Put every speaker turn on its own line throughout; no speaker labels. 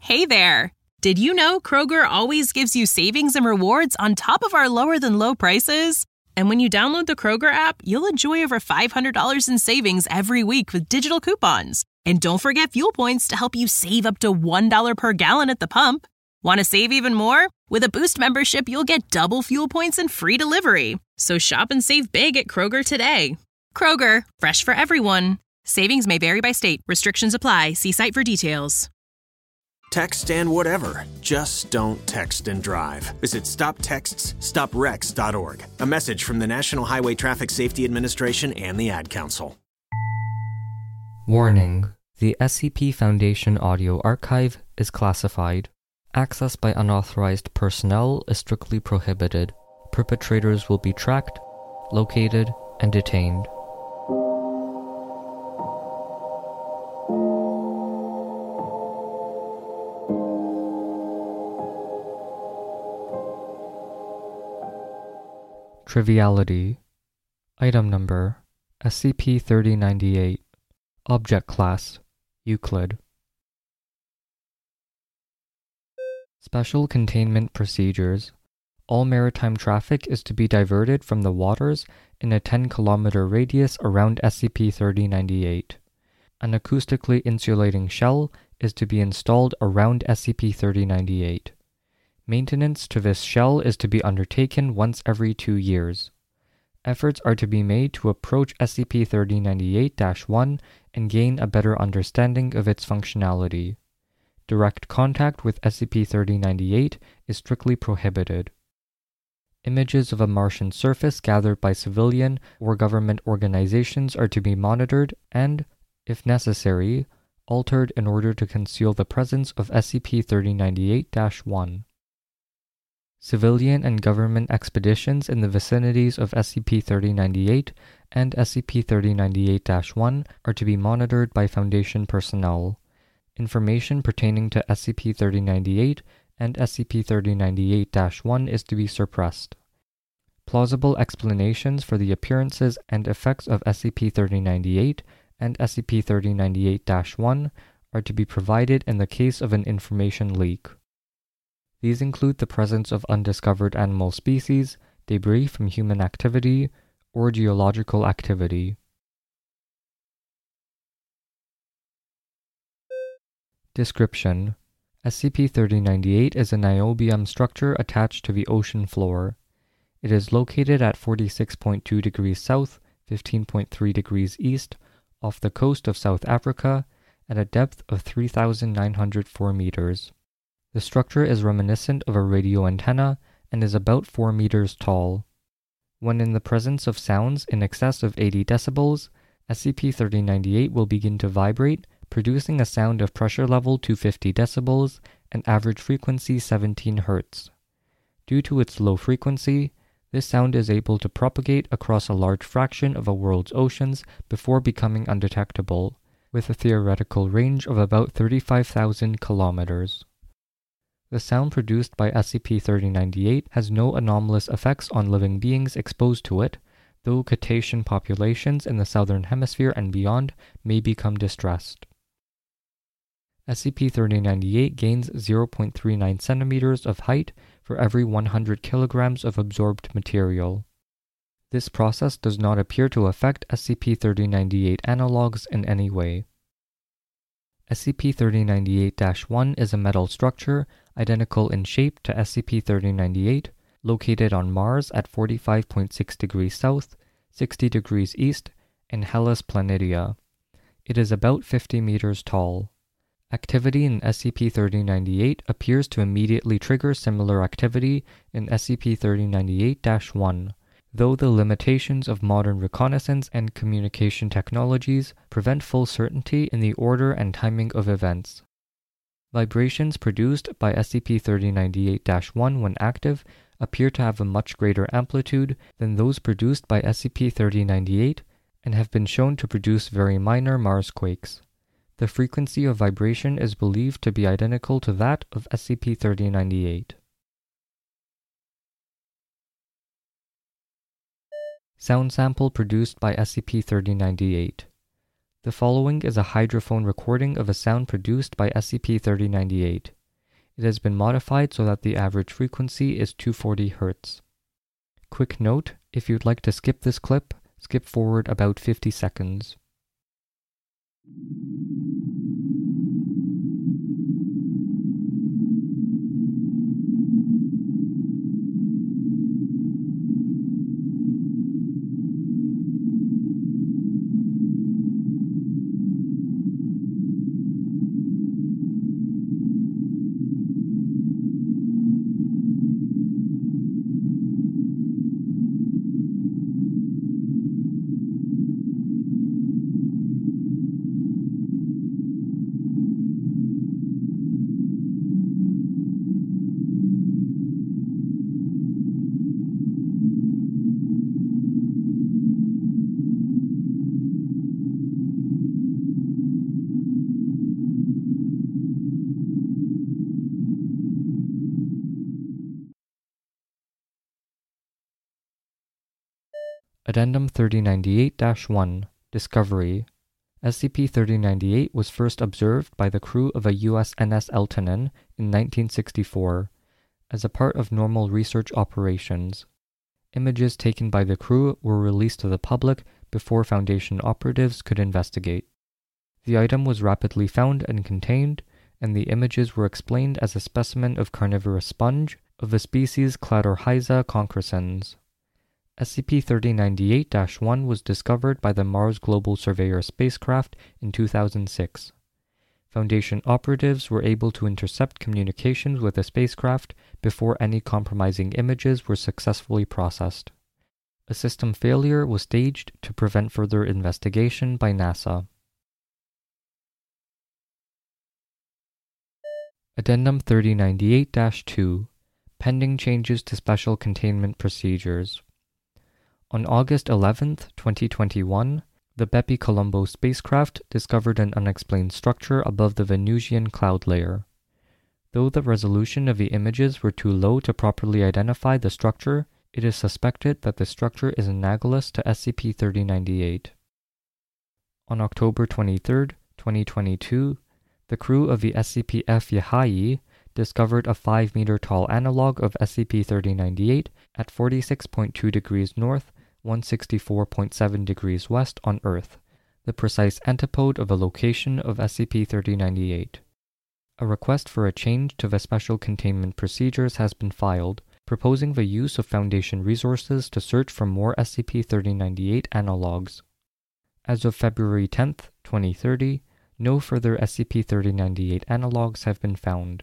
Hey there! Did you know Kroger always gives you savings and rewards on top of our lower than low prices? And when you download the Kroger app, you'll enjoy over $500 in savings every week with digital coupons. And don't forget fuel points to help you save up to $1 per gallon at the pump. Want to save even more? With a Boost membership, you'll get double fuel points and free delivery. So shop and save big at Kroger today. Kroger, fresh for everyone. Savings may vary by state. Restrictions apply. See site for details.
Text and whatever. Just don't text and drive. Visit StopTextsStopWrecks.org. A message from the National Highway Traffic Safety Administration and the Ad Council.
Warning. The SCP Foundation audio archive is classified. Access by unauthorized personnel is strictly prohibited. Perpetrators will be tracked, located, and detained. Triviality. Item number SCP-3098. Object Class Euclid. Special Containment Procedures. All maritime traffic is to be diverted from the waters in a 10-kilometer radius around SCP-3098. An acoustically insulating shell is to be installed around SCP-3098. Maintenance to this shell is to be undertaken once every 2 years. Efforts are to be made to approach SCP-3098-1 and gain a better understanding of its functionality. Direct contact with SCP-3098 is strictly prohibited. Images of a Martian surface gathered by civilian or government organizations are to be monitored and, if necessary, altered in order to conceal the presence of SCP-3098-1. Civilian and government expeditions in the vicinities of SCP-3098 and SCP-3098-1 are to be monitored by Foundation personnel. Information pertaining to SCP-3098 and SCP-3098-1 is to be suppressed. Plausible explanations for the appearances and effects of SCP-3098 and SCP-3098-1 are to be provided in the case of an information leak. These include the presence of undiscovered animal species, debris from human activity, or geological activity. Description: SCP-3098 is a niobium structure attached to the ocean floor. It is located at 46.2 degrees south, 15.3 degrees east, off the coast of South Africa, at a depth of 3,904 meters. The structure is reminiscent of a radio antenna and is about 4 meters tall. When in the presence of sounds in excess of 80 decibels, SCP-3098 will begin to vibrate, producing a sound of pressure level 250 decibels and average frequency 17 Hz. Due to its low frequency, this sound is able to propagate across a large fraction of a world's oceans before becoming undetectable, with a theoretical range of about 35,000 kilometers. The sound produced by SCP-3098 has no anomalous effects on living beings exposed to it, though cetacean populations in the southern hemisphere and beyond may become distressed. SCP-3098 gains 0.39 centimeters of height for every 100 kilograms of absorbed material. This process does not appear to affect SCP-3098 analogs in any way. SCP-3098-1 is a metal structure identical in shape to SCP-3098, located on Mars at 45.6 degrees south, 60 degrees east, in Hellas Planitia. It is about 50 meters tall. Activity in SCP-3098 appears to immediately trigger similar activity in SCP-3098-1, though the limitations of modern reconnaissance and communication technologies prevent full certainty in the order and timing of events. Vibrations produced by SCP-3098-1 when active appear to have a much greater amplitude than those produced by SCP-3098 and have been shown to produce very minor Marsquakes. The frequency of vibration is believed to be identical to that of SCP-3098. Sound sample produced by SCP-3098. The following is a hydrophone recording of a sound produced by SCP-3098. It has been modified so that the average frequency is 240 Hz. Quick note, if you'd like to skip this clip, skip forward about 50 seconds. Addendum 3098-1 Discovery. SCP-3098 was first observed by the crew of a USNS Eltonin in 1964 as a part of normal research operations. Images taken by the crew were released to the public before Foundation operatives could investigate. The item was rapidly found and contained, and the images were explained as a specimen of carnivorous sponge of the species Cladorhiza concrescens. SCP-3098-1 was discovered by the Mars Global Surveyor spacecraft in 2006. Foundation operatives were able to intercept communications with the spacecraft before any compromising images were successfully processed. A system failure was staged to prevent further investigation by NASA. Addendum 3098-2 Pending changes to special containment procedures. On August 11, 2021, the Bepi-Colombo spacecraft discovered an unexplained structure above the Venusian cloud layer. Though the resolution of the images were too low to properly identify the structure, it is suspected that the structure is analogous to SCP-3098. On October 23, 2022, the crew of the SCP-F-Yahai discovered a 5-meter tall analog of SCP-3098 at 46.2 degrees north, 164.7 degrees west on Earth, the precise antipode of a location of SCP-3098. A request for a change to the special containment procedures has been filed, proposing the use of Foundation resources to search for more SCP-3098 analogs. As of February 10, 2030, no further SCP-3098 analogs have been found.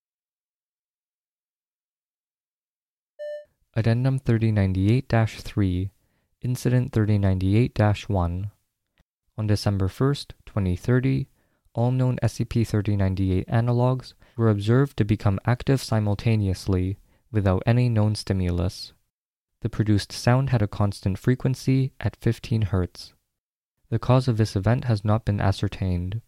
Addendum 3098-3 Incident 3098-1 On December 1, 2030, all known SCP-3098 analogs were observed to become active simultaneously, without any known stimulus. The produced sound had a constant frequency at 15 Hz. The cause of this event has not been ascertained.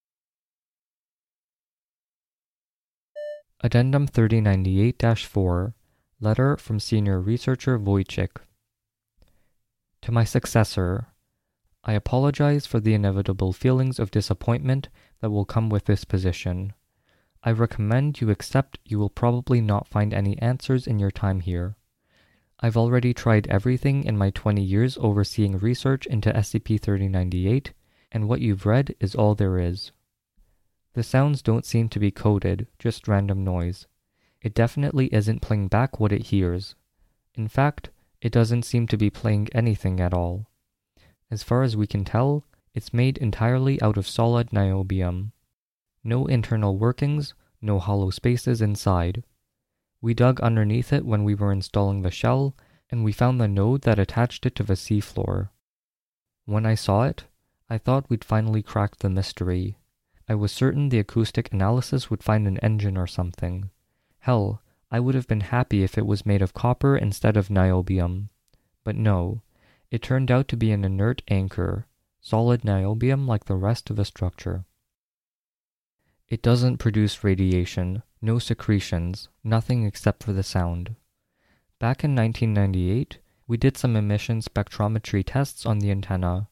Addendum 3098-4 Letter from Senior Researcher Wojcik. To my successor, I apologize for the inevitable feelings of disappointment that will come with this position. I recommend you accept you will probably not find any answers in your time here. I've already tried everything in my 20 years overseeing research into SCP-3098, and what you've read is all there is. The sounds don't seem to be coded, just random noise. It definitely isn't playing back what it hears. In fact, it doesn't seem to be playing anything at all. As far as we can tell, it's made entirely out of solid niobium. No internal workings, no hollow spaces inside. We dug underneath it when we were installing the shell, and we found the node that attached it to the seafloor. When I saw it, I thought we'd finally cracked the mystery. I was certain the acoustic analysis would find an engine or something. Hell, I would have been happy if it was made of copper instead of niobium. But no, it turned out to be an inert anchor, solid niobium like the rest of the structure. It doesn't produce radiation, no secretions, nothing except for the sound. Back in 1998, we did some emission spectrometry tests on the antenna.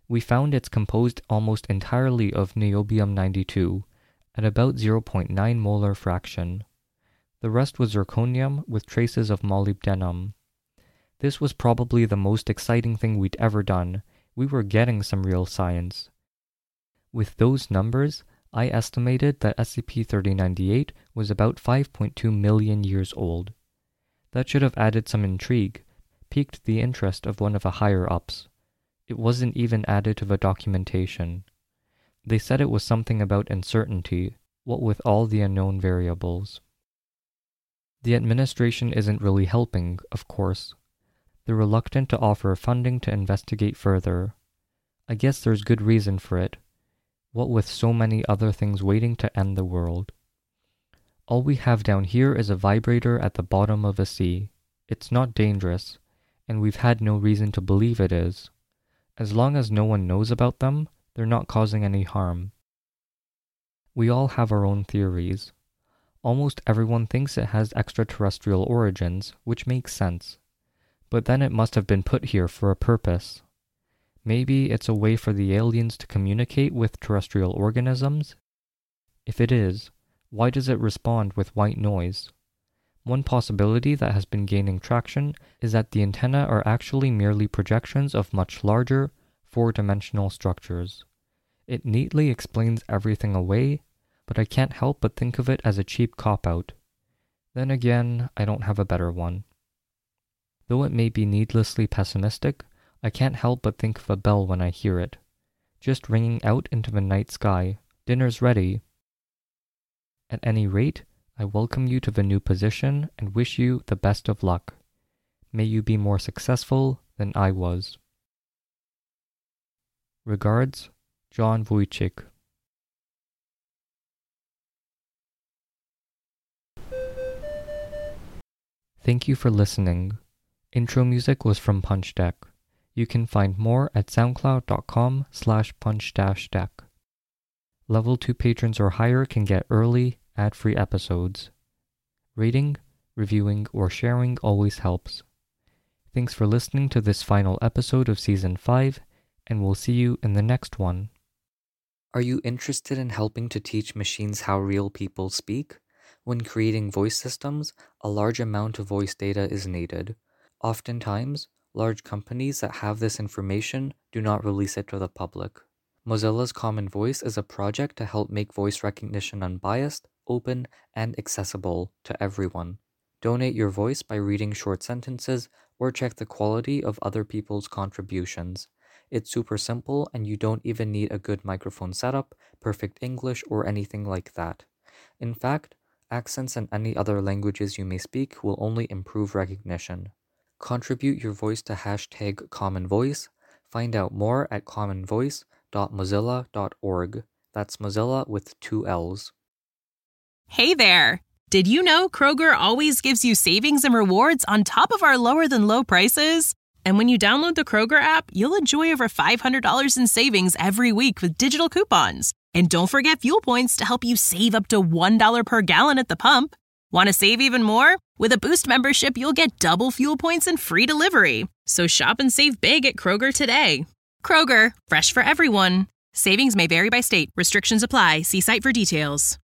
We found it's composed almost entirely of niobium-92 at about 0.9 molar fraction. The rest was zirconium with traces of molybdenum. This was probably the most exciting thing we'd ever done. We were getting some real science. With those numbers, I estimated that SCP-3098 was about 5.2 million years old. That should have added some intrigue, piqued the interest of one of the higher-ups. It wasn't even added to the documentation. They said it was something about uncertainty, what with all the unknown variables. The administration isn't really helping, of course. They're reluctant to offer funding to investigate further. I guess there's good reason for it, what with so many other things waiting to end the world. All we have down here is a vibrator at the bottom of a sea. It's not dangerous, and we've had no reason to believe it is. As long as no one knows about them, they're not causing any harm. We all have our own theories. Almost everyone thinks it has extraterrestrial origins, which makes sense. But then it must have been put here for a purpose. Maybe it's a way for the aliens to communicate with terrestrial organisms? If it is, why does it respond with white noise? One possibility that has been gaining traction is that the antennae are actually merely projections of much larger, four-dimensional structures. It neatly explains everything away, but I can't help but think of it as a cheap cop-out. Then again, I don't have a better one. Though it may be needlessly pessimistic, I can't help but think of a bell when I hear it, just ringing out into the night sky. Dinner's ready. At any rate, I welcome you to the new position and wish you the best of luck. May you be more successful than I was. Regards, John Wojcik. Thank you for listening. Intro music was from Punch Deck. You can find more at soundcloud.com/punch-deck. Level 2 patrons or higher can get early, ad-free episodes. Rating, reviewing, or sharing always helps. Thanks for listening to this final episode of Season 5, and we'll see you in the next one. Are you interested in helping to teach machines how real people speak? When creating voice systems, a large amount of voice data is needed. Oftentimes, large companies that have this information do not release it to the public. Mozilla's Common Voice is a project to help make voice recognition unbiased, open, and accessible to everyone. Donate your voice by reading short sentences or check the quality of other people's contributions. It's super simple and you don't even need a good microphone setup, perfect English, or anything like that. In fact, accents and any other languages you may speak will only improve recognition. Contribute your voice to #CommonVoice. Find out more at commonvoice.mozilla.org. That's Mozilla with 2 L's.
Hey there! Did you know Kroger always gives you savings and rewards on top of our lower-than-low prices? And when you download the Kroger app, you'll enjoy over $500 in savings every week with digital coupons. And don't forget fuel points to help you save up to $1 per gallon at the pump. Want to save even more? With a Boost membership, you'll get double fuel points and free delivery. So shop and save big at Kroger today. Kroger, fresh for everyone. Savings may vary by state. Restrictions apply. See site for details.